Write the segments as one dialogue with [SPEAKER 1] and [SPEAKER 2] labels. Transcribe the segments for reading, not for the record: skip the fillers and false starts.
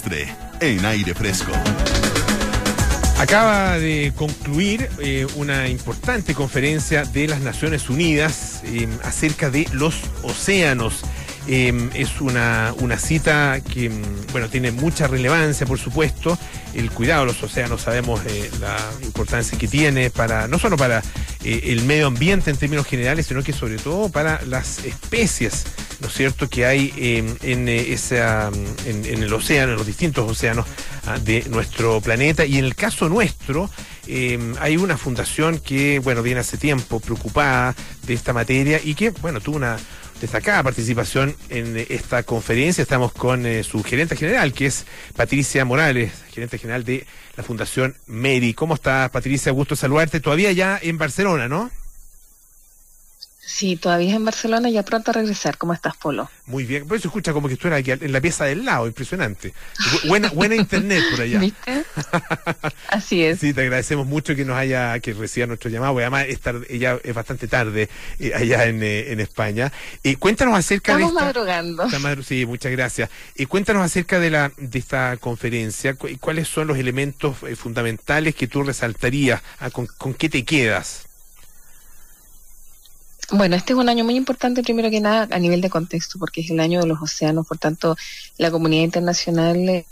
[SPEAKER 1] siempre en Aire Fresco.
[SPEAKER 2] Acaba de concluir una importante conferencia de las Naciones Unidas acerca de los océanos. Es una cita que, bueno, tiene mucha relevancia, por supuesto. El cuidado de los océanos, sabemos la importancia que tiene para no solo para el medio ambiente en términos generales, sino que sobre todo para las especies, ¿no es cierto?, que hay en el océano, en los distintos océanos de nuestro planeta. Y en el caso nuestro, hay una fundación que, bueno, viene hace tiempo preocupada de esta materia y que, bueno, tuvo una destacada participación en esta conferencia. Estamos con su gerente general, que es Patricia Morales, gerente general de la Fundación MEDI. ¿Cómo estás, Patricia? Gusto saludarte. Todavía ya en Barcelona, ¿no?
[SPEAKER 3] Sí, todavía en Barcelona, ya pronto a regresar. ¿Cómo estás, Polo?
[SPEAKER 2] Muy bien. Por eso escucha como que estuvieras aquí en la pieza del lado. Impresionante. Buena internet por allá.
[SPEAKER 3] ¿Viste? Así es.
[SPEAKER 2] Sí, te agradecemos mucho que reciba nuestro llamado, porque además ya es bastante tarde allá en España. Cuéntanos acerca
[SPEAKER 3] Estamos
[SPEAKER 2] de
[SPEAKER 3] madrugando.
[SPEAKER 2] Sí, muchas gracias. Cuéntanos acerca de esta conferencia. ¿Cuáles son los elementos fundamentales que tú resaltarías? ¿Con qué te quedas?
[SPEAKER 3] Bueno, este es un año muy importante, primero que nada, a nivel de contexto, porque es el año de los océanos. Por tanto, la comunidad internacional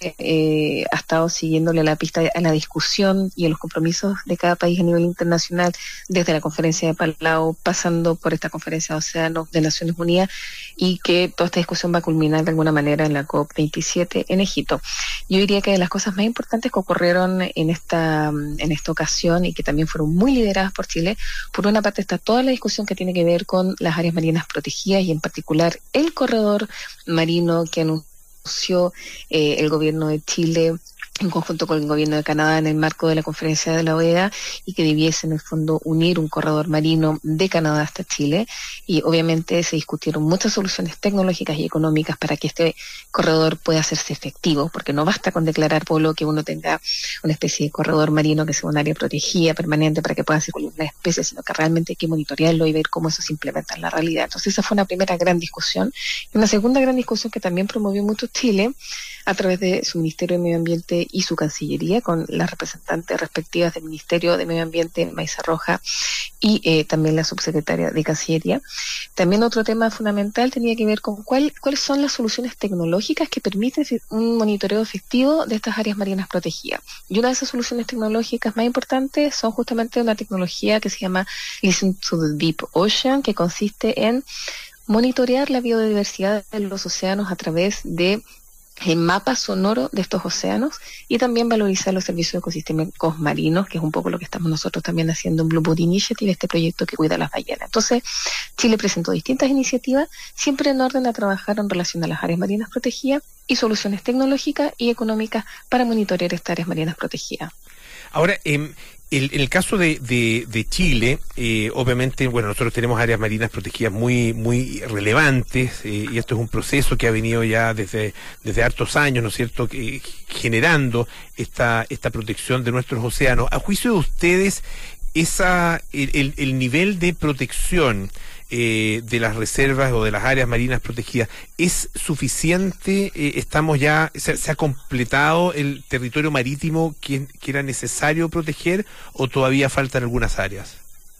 [SPEAKER 3] ha estado siguiéndole la pista a la discusión y a los compromisos de cada país a nivel internacional, desde la conferencia de Palau, pasando por esta conferencia de océanos de Naciones Unidas, y que toda esta discusión va a culminar de alguna manera en la COP27 en Egipto. Yo diría que de las cosas más importantes que ocurrieron en esta ocasión, y que también fueron muy lideradas por Chile, por una parte está toda la discusión que tiene que ver con las áreas marinas protegidas, y en particular el corredor marino que anunció el gobierno de Chile en conjunto con el gobierno de Canadá en el marco de la conferencia de la OEA, y que debiese en el fondo unir un corredor marino de Canadá hasta Chile. Y obviamente se discutieron muchas soluciones tecnológicas y económicas para que este corredor pueda hacerse efectivo, porque no basta con declarar, Polo, que uno tenga una especie de corredor marino que sea un área protegida permanente para que pueda circular las especies, sino que realmente hay que monitorearlo y ver cómo eso se implementa en la realidad. Entonces esa fue una primera gran discusión. Y una segunda gran discusión que también promovió mucho Chile a través de su Ministerio de Medio Ambiente y su Cancillería, con las representantes respectivas del Ministerio de Medio Ambiente, Maisa Roja, y también la subsecretaria de Cancillería. También otro tema fundamental tenía que ver con cuáles son las soluciones tecnológicas que permiten un monitoreo efectivo de estas áreas marinas protegidas. Y una de esas soluciones tecnológicas más importantes son justamente una tecnología que se llama Listen to the Deep Ocean, que consiste en monitorear la biodiversidad de los océanos a través de el mapa sonoro de estos océanos, y también valorizar los servicios ecosistémicos marinos, que es un poco lo que estamos nosotros también haciendo en Blue Boat Initiative, este proyecto que cuida las ballenas. Entonces, Chile presentó distintas iniciativas, siempre en orden a trabajar en relación a las áreas marinas protegidas y soluciones tecnológicas y económicas para monitorear estas áreas marinas protegidas.
[SPEAKER 2] Ahora, el caso de Chile, obviamente, bueno, nosotros tenemos áreas marinas protegidas muy relevantes, y esto es un proceso que ha venido ya desde hartos años, ¿no es cierto?, generando esta protección de nuestros océanos. A juicio de ustedes, el nivel de protección de las reservas o de las áreas marinas protegidas, ¿es suficiente? Estamos ya, ¿se ha completado el territorio marítimo que era necesario proteger, o todavía faltan algunas áreas?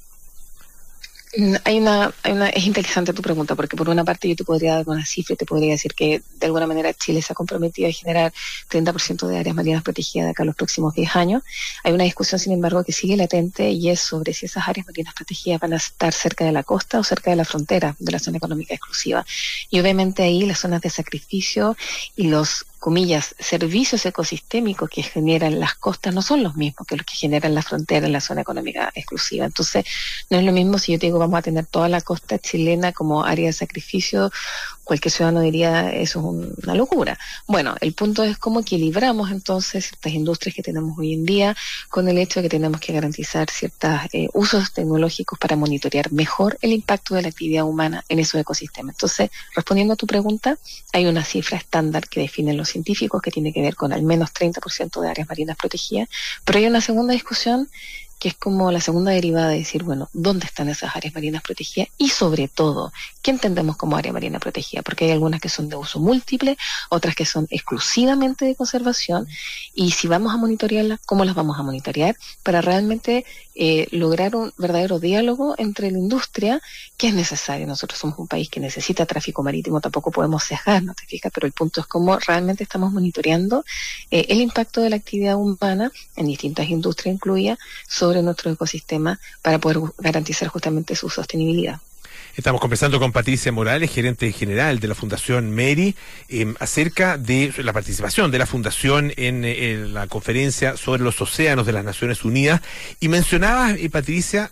[SPEAKER 3] Es interesante tu pregunta, porque por una parte yo te podría dar una cifra y te podría decir que de alguna manera Chile se ha comprometido a generar 30% de áreas marinas protegidas de acá a los próximos 10 años. Hay una discusión, sin embargo, que sigue latente, y es sobre si esas áreas marinas protegidas van a estar cerca de la costa o cerca de la frontera de la zona económica exclusiva. Y obviamente ahí las zonas de sacrificio y los, comillas, servicios ecosistémicos que generan las costas no son los mismos que los que generan la frontera en la zona económica exclusiva. Entonces, no es lo mismo si yo te digo vamos a tener toda la costa chilena como área de sacrificio. Cualquier ciudadano diría eso es una locura. Bueno, el punto es cómo equilibramos entonces ciertas industrias que tenemos hoy en día con el hecho de que tenemos que garantizar ciertos usos tecnológicos para monitorear mejor el impacto de la actividad humana en esos ecosistemas. Entonces, respondiendo a tu pregunta, hay una cifra estándar que definen los científicos que tiene que ver con al menos 30% de áreas marinas protegidas, pero hay una segunda discusión que es como la segunda derivada de decir, bueno, ¿dónde están esas áreas marinas protegidas? Y sobre todo, ¿qué entendemos como área marina protegida? Porque hay algunas que son de uso múltiple, otras que son exclusivamente de conservación, y si vamos a monitorearlas, ¿cómo las vamos a monitorear? Para realmente lograr un verdadero diálogo entre la industria, que es necesario. Nosotros somos un país que necesita tráfico marítimo, tampoco podemos cejarnos, ¿te fijas? Pero el punto es cómo realmente estamos monitoreando el impacto de la actividad humana en distintas industrias incluidas sobre nuestro ecosistema para poder garantizar justamente su sostenibilidad.
[SPEAKER 2] Estamos conversando con Patricia Morales, gerente general de la Fundación MERI, acerca de la participación de la Fundación en la conferencia sobre los océanos de las Naciones Unidas. Y mencionaba, Patricia,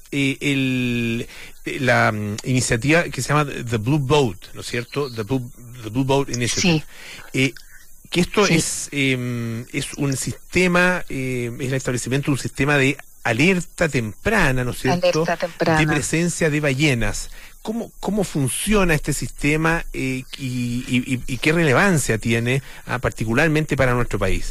[SPEAKER 2] la iniciativa que se llama The Blue Boat, ¿no es cierto? The Blue Boat Initiative. Sí. Que esto es un sistema, es el establecimiento de un sistema de alerta temprana, ¿no es cierto?
[SPEAKER 3] Alerta temprana.
[SPEAKER 2] De presencia de ballenas. ¿Cómo funciona este sistema y qué relevancia tiene particularmente para nuestro país?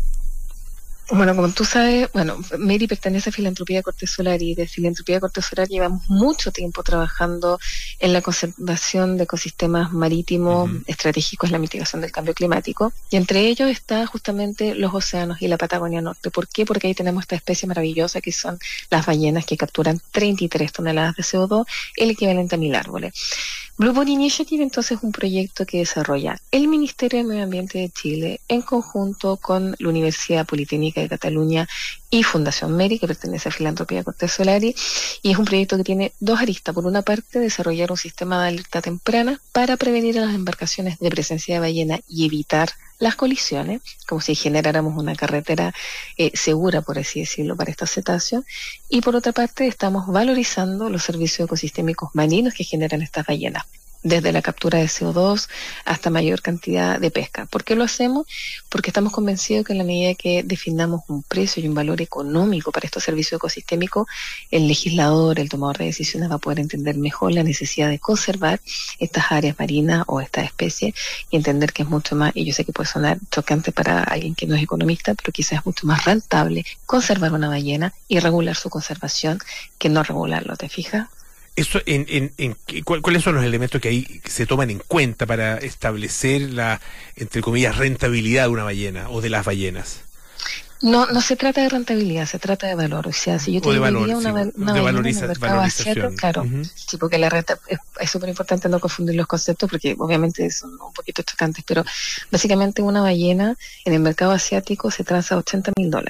[SPEAKER 3] Bueno, como tú sabes, MERI pertenece a Filantropía Corte Solar y de Filantropía Corte Solar llevamos mucho tiempo trabajando en la conservación de ecosistemas marítimos estratégicos en la mitigación del cambio climático, y entre ellos está justamente los océanos y la Patagonia Norte. ¿Por qué? Porque ahí tenemos esta especie maravillosa que son las ballenas, que capturan 33 toneladas de CO2, el equivalente a 1000 árboles. Blue Boat Initiative entonces es un proyecto que desarrolla el Ministerio de Medio Ambiente de Chile en conjunto con la Universidad Politécnica de Cataluña y Fundación MERI, que pertenece a Filantropía Corte Solar, y es un proyecto que tiene dos aristas. Por una parte, desarrollar un sistema de alerta temprana para prevenir a las embarcaciones de presencia de ballena y evitar las colisiones, como si generáramos una carretera segura, por así decirlo, para estos cetáceos. Y por otra parte, estamos valorizando los servicios ecosistémicos marinos que generan estas ballenas, desde la captura de CO2 hasta mayor cantidad de pesca. ¿Por qué lo hacemos? Porque estamos convencidos que en la medida que definamos un precio y un valor económico para estos servicios ecosistémicos, el legislador, el tomador de decisiones va a poder entender mejor la necesidad de conservar estas áreas marinas o estas especies y entender que es mucho más, y yo sé que puede sonar chocante para alguien que no es economista, pero quizás es mucho más rentable conservar una ballena y regular su conservación que no regularlo, ¿te fijas?
[SPEAKER 2] Eso, ¿cuáles son los elementos que ahí se toman en cuenta para establecer la, entre comillas, rentabilidad de una ballena o de las ballenas?
[SPEAKER 3] No se trata de rentabilidad, se trata de valor. O sea, si yo te diría una ballena en el mercado asiático, claro, sí, porque la renta es súper importante no confundir los conceptos, porque obviamente son un poquito chocantes, pero básicamente una ballena en el mercado asiático se transa $80.000.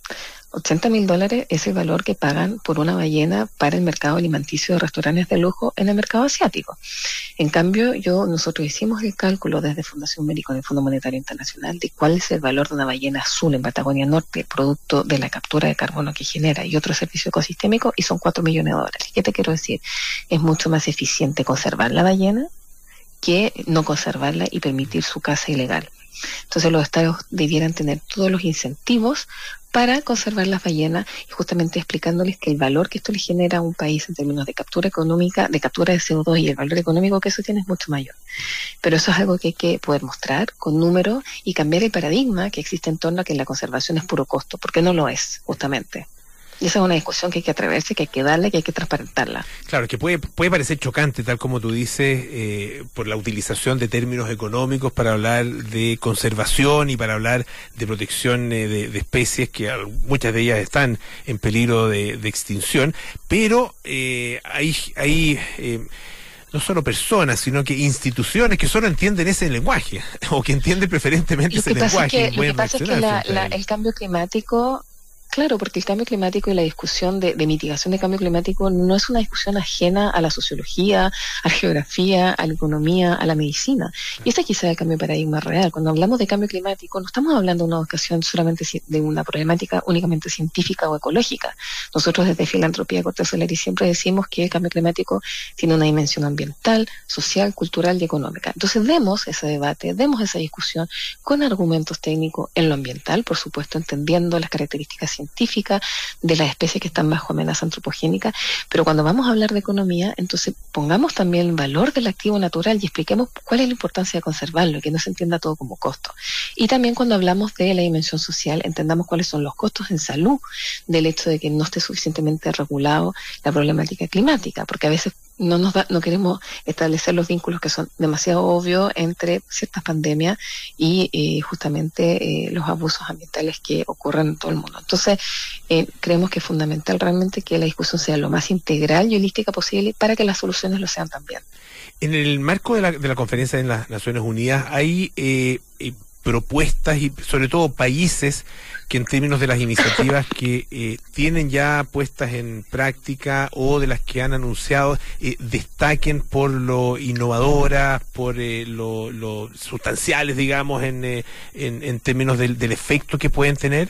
[SPEAKER 3] $80.000 es el valor que pagan por una ballena para el mercado alimenticio de restaurantes de lujo en el mercado asiático. En cambio, nosotros hicimos el cálculo desde Fundación MERI con el Fondo Monetario Internacional de cuál es el valor de una ballena azul en Patagonia Norte, producto de la captura de carbono que genera y otro servicio ecosistémico, y son $4 millones. ¿Qué te quiero decir? Es mucho más eficiente conservar la ballena que no conservarla y permitir su caza ilegal. Entonces los estados debieran tener todos los incentivos para conservar las ballenas, y justamente explicándoles que el valor que esto le genera a un país en términos de captura económica, de captura de CO2 y el valor económico que eso tiene es mucho mayor. Pero eso es algo que hay que poder mostrar con números y cambiar el paradigma que existe en torno a que la conservación es puro costo, porque no lo es, justamente. Y esa es una discusión que hay que atreverse, que hay que darle, que hay que transparentarla.
[SPEAKER 2] Claro, que puede parecer chocante, tal como tú dices, por la utilización de términos económicos para hablar de conservación y para hablar de protección de especies que muchas de ellas están en peligro de extinción, pero hay no solo personas, sino que instituciones que solo entienden ese lenguaje, o que entienden preferentemente ese lenguaje.
[SPEAKER 3] Lo que pasa es que el cambio climático... Claro, porque el cambio climático y la discusión de mitigación de cambio climático no es una discusión ajena a la sociología, a la geografía, a la economía, a la medicina. Y ese quizá es el cambio de paradigma real. Cuando hablamos de cambio climático, no estamos hablando de una ocasión solamente de una problemática únicamente científica o ecológica. Nosotros desde Filantropía Corte Solar siempre decimos que el cambio climático tiene una dimensión ambiental, social, cultural y económica. Entonces demos ese debate, demos esa discusión con argumentos técnicos en lo ambiental, por supuesto, entendiendo las características científicas científica de las especies que están bajo amenaza antropogénica, pero cuando vamos a hablar de economía, entonces pongamos también el valor del activo natural y expliquemos cuál es la importancia de conservarlo y que no se entienda todo como costo. Y también cuando hablamos de la dimensión social, entendamos cuáles son los costos en salud del hecho de que no esté suficientemente regulado la problemática climática, porque a veces no queremos establecer los vínculos que son demasiado obvios entre ciertas pandemias y justamente los abusos ambientales que ocurren en todo el mundo. Entonces, creemos que es fundamental realmente que la discusión sea lo más integral y holística posible para que las soluciones lo sean también.
[SPEAKER 2] En el marco de la conferencia en las Naciones Unidas hay propuestas y sobre todo países que en términos de las iniciativas que tienen ya puestas en práctica o de las que han anunciado destaquen por lo innovadoras, por lo sustanciales, digamos, en términos del efecto que pueden tener.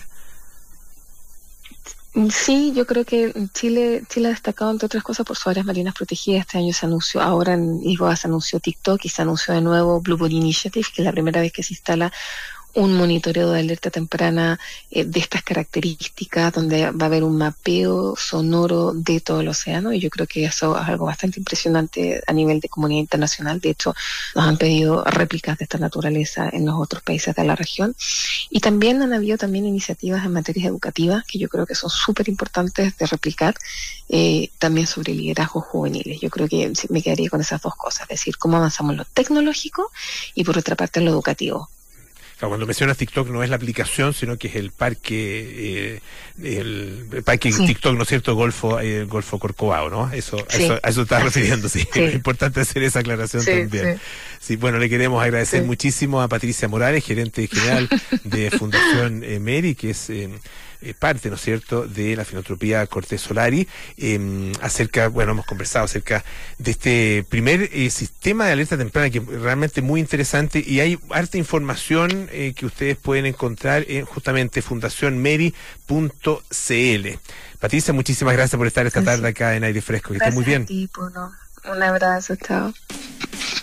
[SPEAKER 3] Sí, yo creo que Chile ha destacado, entre otras cosas, por sus áreas marinas protegidas. Este año se anunció, ahora en Lisboa se anunció TikTok y se anunció de nuevo Blueboard Initiative, que es la primera vez que se instala un monitoreo de alerta temprana de estas características, donde va a haber un mapeo sonoro de todo el océano, y yo creo que eso es algo bastante impresionante a nivel de comunidad internacional. De hecho, nos han pedido réplicas de esta naturaleza en los otros países de la región. Y también han habido iniciativas en materias educativas que yo creo que son súper importantes de replicar, también sobre liderazgos juveniles. Yo creo que me quedaría con esas dos cosas, es decir, cómo avanzamos en lo tecnológico y por otra parte en lo educativo.
[SPEAKER 2] Cuando mencionas TikTok no es la aplicación, sino que es el parque sí. TikTok, ¿no es cierto? Golfo Corcovado, ¿no? Eso, sí. A eso estás refiriendo, sí. Sí. Es importante hacer esa aclaración también. Sí, bueno, le queremos agradecer muchísimo a Patricia Morales, gerente general de Fundación MERI, que es parte, ¿no es cierto?, de la filantropía Cortés Solari, hemos conversado acerca de este primer sistema de alerta temprana, que es realmente muy interesante, y hay harta información que ustedes pueden encontrar en justamente fundacionmeri.cl. Patricia, muchísimas gracias por estar esta tarde acá en Aire Fresco, que esté muy bien.
[SPEAKER 3] Un abrazo, chao.